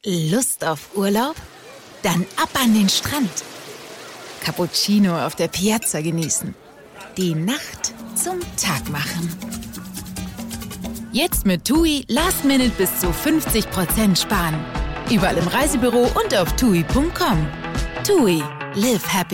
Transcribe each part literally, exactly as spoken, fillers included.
Lust auf Urlaub? Dann ab an den Strand. Cappuccino auf der Piazza genießen. Die Nacht zum Tag machen. Jetzt mit TUI Last Minute bis zu fünfzig Prozent sparen. Überall im Reisebüro und auf tui punkt com. TUI. Live happy.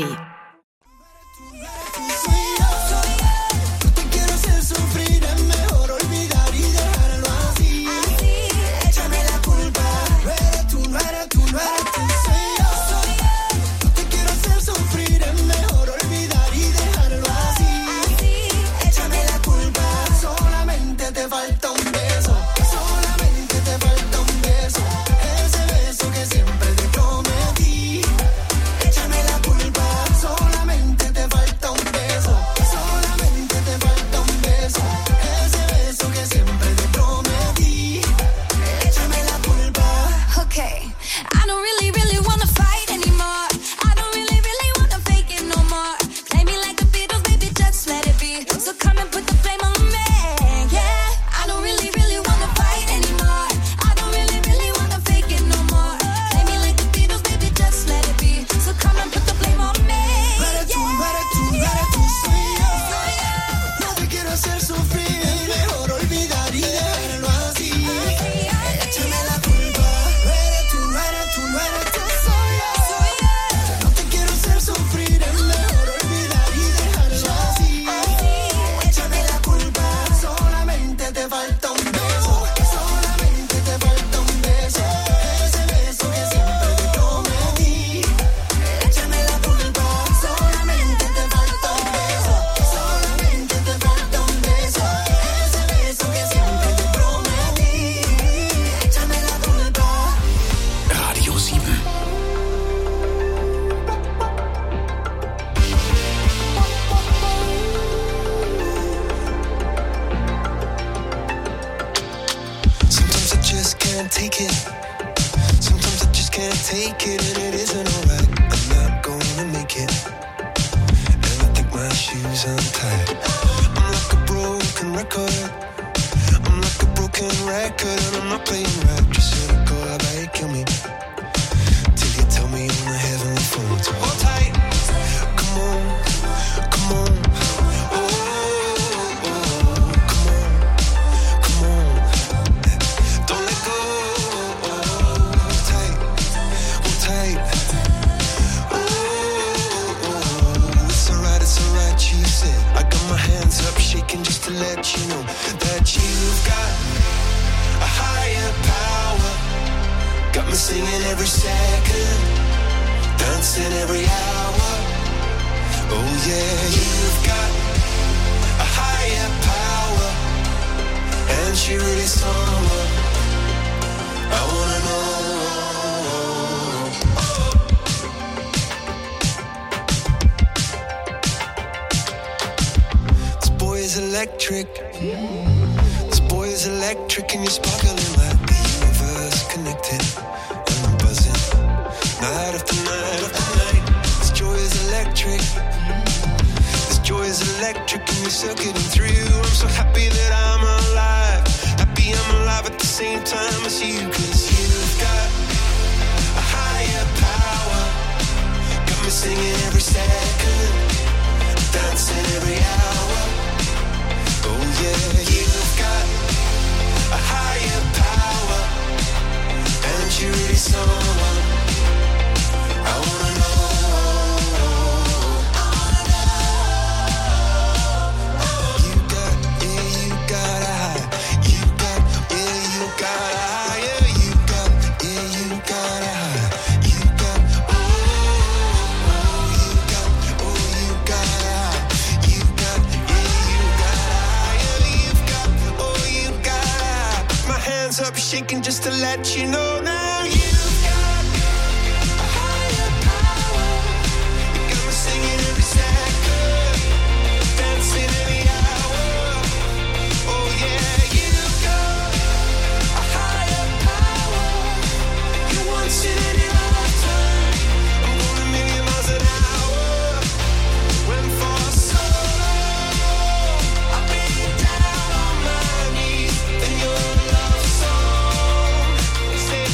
Stay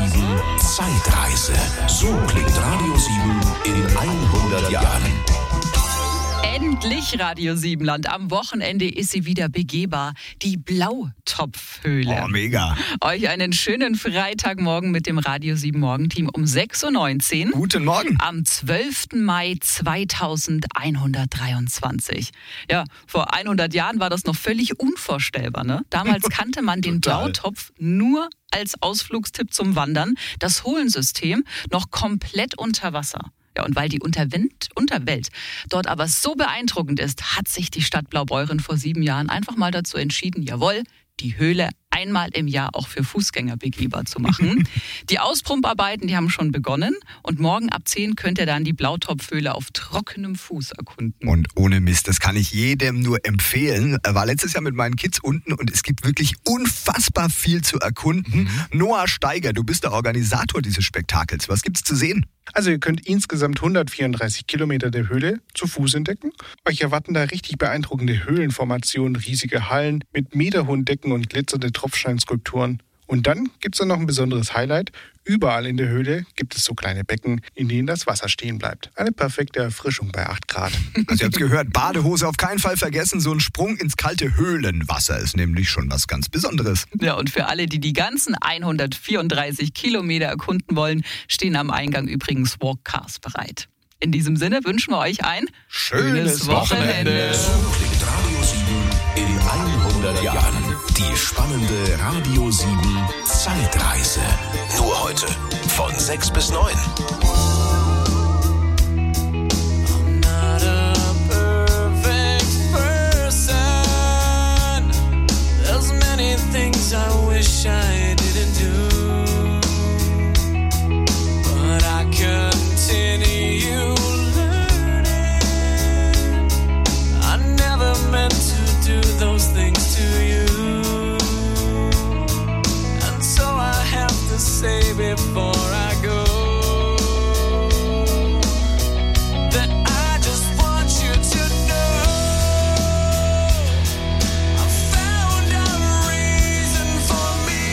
sieben Zeitreise. So klingt Radio sieben in hundert Jahren. Endlich Radio Siebenland. Am Wochenende ist sie wieder begehbar. Die Blautopfhöhle. Oh, mega. Euch einen schönen Freitagmorgen mit dem Radio sieben Morgenteam um sechs Uhr neunzehn. Guten Morgen. Am zwölften Mai zweitausendeinhundertdreiundzwanzig. Ja, vor hundert Jahren war das noch völlig unvorstellbar, ne? Damals kannte man den Blautopf nur als Ausflugstipp zum Wandern. Das Höhlensystem noch komplett unter Wasser. Ja, und weil die Unterwind, Unterwelt dort aber so beeindruckend ist, hat sich die Stadt Blaubeuren vor sieben Jahren einfach mal dazu entschieden, jawohl, die Höhle einmal im Jahr auch für Fußgänger begehbar zu machen. Die Auspumparbeiten, die haben schon begonnen und morgen ab zehn könnt ihr dann die Blautopfhöhle auf trockenem Fuß erkunden. Und ohne Mist, das kann ich jedem nur empfehlen. War letztes Jahr mit meinen Kids unten und es gibt wirklich unfassbar viel zu erkunden. Mhm. Noah Steiger, du bist der Organisator dieses Spektakels. Was gibt's zu sehen? Also ihr könnt insgesamt hundertvierunddreißig Kilometer der Höhle zu Fuß entdecken. Euch erwarten da richtig beeindruckende Höhlenformationen, riesige Hallen mit meterhohen Decken und glitzernde Tropfsteinskulpturen. Und dann gibt es da noch ein besonderes Highlight. Überall in der Höhle gibt es so kleine Becken, in denen das Wasser stehen bleibt. Eine perfekte Erfrischung bei acht Grad. Also ihr habt gehört, Badehose auf keinen Fall vergessen. So ein Sprung ins kalte Höhlenwasser ist nämlich schon was ganz Besonderes. Ja, und für alle, die die ganzen hundertvierunddreißig Kilometer erkunden wollen, stehen am Eingang übrigens Walkcars bereit. In diesem Sinne wünschen wir euch ein schönes, schönes Wochenende. Wochenende. So klingt Radio sieben in hundert Jahren. Die spannende Radio sieben Zeitreise. Nur heute von sechs bis neun. I'm not a perfect person. There's many things I wish I didn't do. But I continue learning. I never meant to do those things to you. And so I have to say before I go that I just want you to know I found a reason for me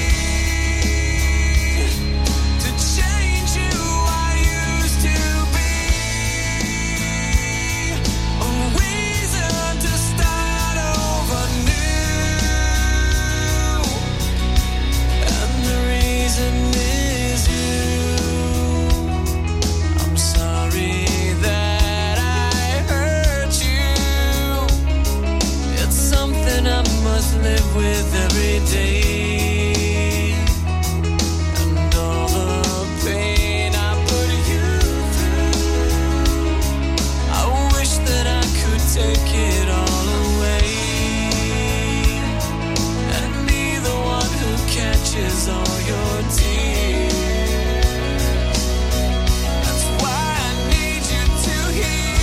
to change who I used to be. A reason to start over new. And the reason is you. I'm sorry that I hurt you. It's something I must live with every day. And all the pain I put you through, I wish that I could take it all away and be the one who catches all your tears. That's why I need you to hear.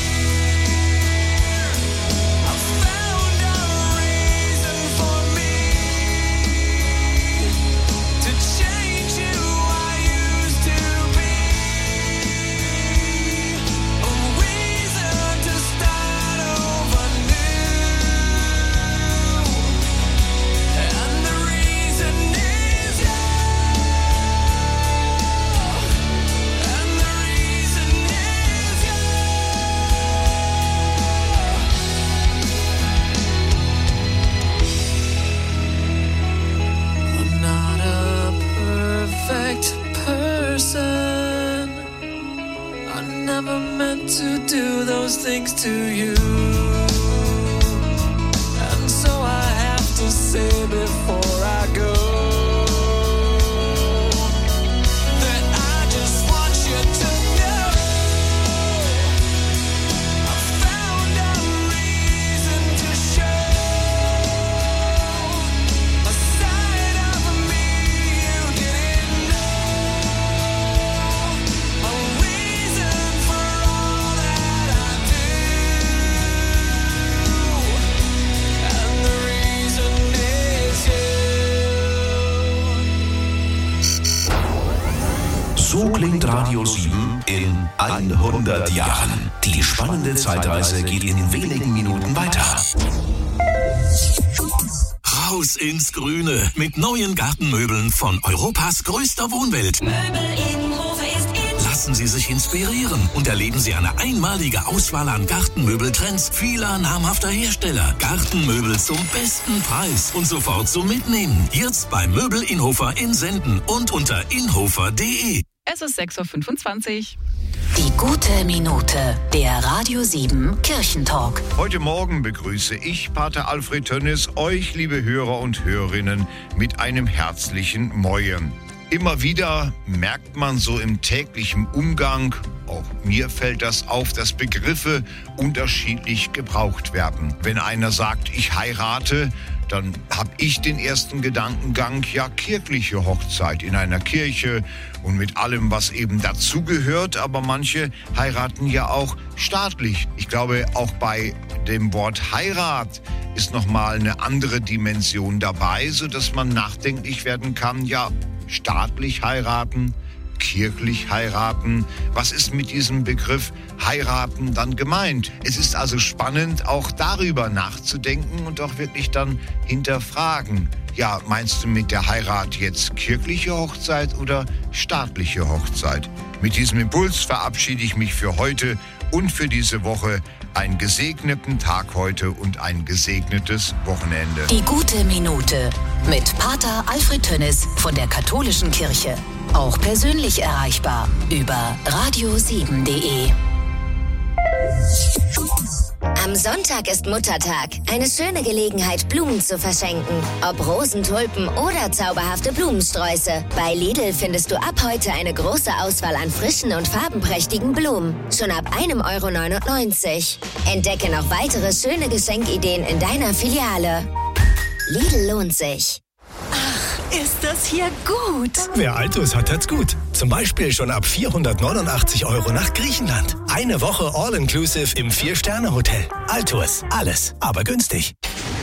I found a reason for me to change who I used to be. A reason to start over new. And the reason is you. And the reason is you. I'm not a perfect person. I never meant to do those things to you. And so I have to say before I go that I just want you to know I found a reason to show a side of me you didn't know. A reason for all that I do. And the reason is you. So klingt Radio sieben in hundert Jahren. Die spannende Zeitreise geht in wenigen Minuten weiter. Raus ins Grüne mit neuen Gartenmöbeln von Europas größter Wohnwelt. Möbel-Innenhof ist in. Lassen Sie sich inspirieren und erleben Sie eine einmalige Auswahl an Gartenmöbeltrends vieler namhafter Hersteller. Gartenmöbel zum besten Preis und sofort zum Mitnehmen. Jetzt bei Möbel-Innhofer in Senden und unter inhofer punkt de. Es ist sechs Uhr fünfundzwanzig. Die gute Minute, der Radio sieben Kirchentalk. Heute Morgen begrüße ich, Pater Alfred Tönnes, euch, liebe Hörer und Hörerinnen, mit einem herzlichen Moin. Immer wieder merkt man so im täglichen Umgang, auch mir fällt das auf, dass Begriffe unterschiedlich gebraucht werden. Wenn einer sagt, ich heirate, dann habe ich den ersten Gedankengang, ja, kirchliche Hochzeit in einer Kirche und mit allem, was eben dazugehört. Aber manche heiraten ja auch staatlich. Ich glaube, auch bei dem Wort Heirat ist nochmal eine andere Dimension dabei, sodass man nachdenklich werden kann, ja, staatlich heiraten, kirchlich heiraten. Was ist mit diesem Begriff heiraten dann gemeint? Es ist also spannend, auch darüber nachzudenken und auch wirklich dann hinterfragen. Ja, meinst du mit der Heirat jetzt kirchliche Hochzeit oder staatliche Hochzeit? Mit diesem Impuls verabschiede ich mich für heute und für diese Woche. Einen gesegneten Tag heute und ein gesegnetes Wochenende. Die gute Minute mit Pater Alfred Tönnes von der Katholischen Kirche. Auch persönlich erreichbar über radio sieben punkt de. Am Sonntag ist Muttertag. Eine schöne Gelegenheit, Blumen zu verschenken. Ob Rosen, Tulpen oder zauberhafte Blumensträuße. Bei Lidl findest du ab heute eine große Auswahl an frischen und farbenprächtigen Blumen. Schon ab einem Euro neunundneunzig. Entdecke noch weitere schöne Geschenkideen in deiner Filiale. Lidl lohnt sich. Ist das hier gut? Wer Altus hat, hat's gut. Zum Beispiel schon ab vierhundertneunundachtzig Euro nach Griechenland. Eine Woche All-Inclusive im Vier-Sterne-Hotel. Altus, alles, aber günstig.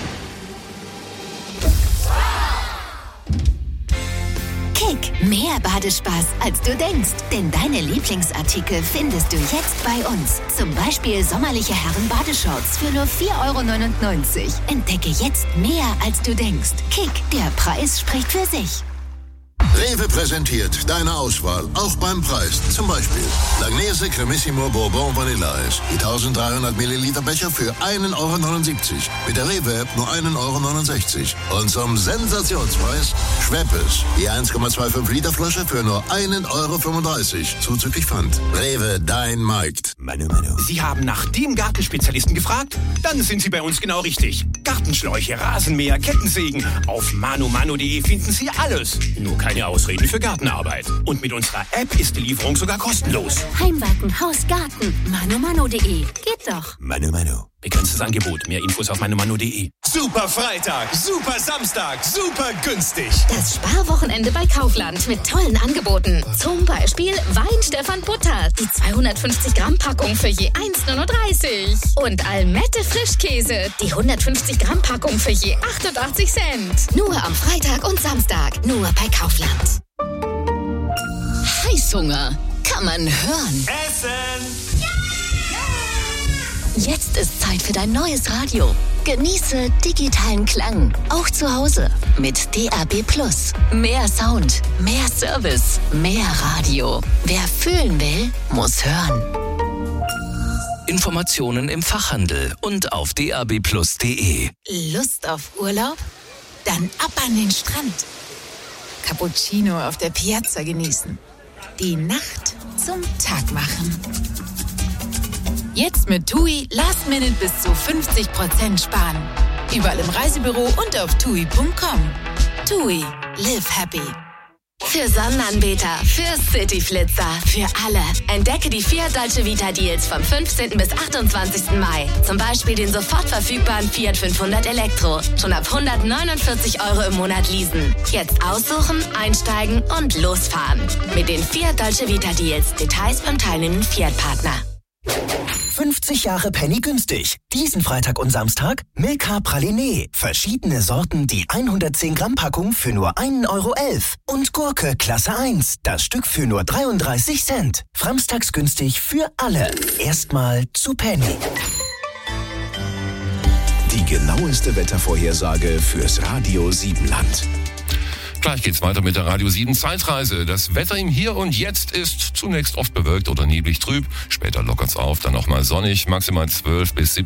Kick, mehr Badespaß, als du denkst. Denn deine Lieblingsartikel findest du jetzt bei uns. Zum Beispiel sommerliche Herren-Badeshorts für nur vier Euro neunundneunzig. Entdecke jetzt mehr, als du denkst. Kick, der Preis spricht für sich. Rewe präsentiert deine Auswahl, auch beim Preis. Zum Beispiel Langnese Cremissimo Bourbon Vanilleeis. Die dreizehnhundert Milliliter Becher für einen Euro neunundsiebzig. Mit der Rewe-App nur einen Euro neunundsechzig. Und zum Sensationspreis Schweppes. Die eins Komma fünfundzwanzig Liter Flasche für nur einen Euro fünfunddreißig. Zuzüglich Pfand. Rewe, dein Markt. Manu, Manu. Sie haben nach dem Gartenspezialisten gefragt? Dann sind Sie bei uns genau richtig. Gartenschläuche, Rasenmäher, Kettensägen. Auf manu manu punkt de finden Sie alles. Nur keine Ausreden für Gartenarbeit. Und mit unserer App ist die Lieferung sogar kostenlos. Heimwerken, Haus, Garten. manu manu punkt de. Geht doch. Manu, Manu. Begrenztes Angebot. Mehr Infos auf manu manu punkt de. Super Freitag, super Samstag, super günstig. Das Sparwochenende bei Kaufland mit tollen Angeboten. Zum Beispiel Wein Stefan Butter. Die zweihundertfünfzig Gramm Packung für je eins Euro neununddreißig. Und Almette Frischkäse. Die hundertfünfzig Gramm Packung für je achtundachtzig Cent. Nur am Freitag und Samstag. Nur bei Kaufland. Heißhunger. Kann man hören. Essen! Jetzt ist Zeit für dein neues Radio. Genieße digitalen Klang, auch zu Hause. Mit D A B Plus. Mehr Sound, mehr Service, mehr Radio. Wer fühlen will, muss hören. Informationen im Fachhandel und auf d a b plus punkt de. Lust auf Urlaub? Dann ab an den Strand. Cappuccino auf der Piazza genießen. Die Nacht zum Tag machen. Jetzt mit TUI Last Minute bis zu fünfzig Prozent sparen. Überall im Reisebüro und auf tui punkt com. TUI, live happy. Für Sonnenanbeter, für Cityflitzer, für alle. Entdecke die Fiat Dolce Vita Deals vom fünfzehnten bis achtundzwanzigsten Mai. Zum Beispiel den sofort verfügbaren Fiat fünfhundert Elektro. Schon ab hundertneunundvierzig Euro im Monat leasen. Jetzt aussuchen, einsteigen und losfahren. Mit den Fiat Dolce Vita Deals. Details beim teilnehmenden Fiat-Partner. fünfzig Jahre Penny günstig. Diesen Freitag und Samstag Milka Praliné. Verschiedene Sorten, die hundertzehn Gramm Packung für nur einen Euro elf. Und Gurke Klasse eins. Das Stück für nur dreiunddreißig Cent. Samstags günstig für alle. Erstmal zu Penny. Die genaueste Wettervorhersage fürs Radio Siebenland. Gleich geht's weiter mit der Radio sieben Zeitreise. Das Wetter im Hier und Jetzt ist zunächst oft bewölkt oder neblig trüb. Später lockert's auf, dann auch mal sonnig, maximal zwölf bis siebzehn.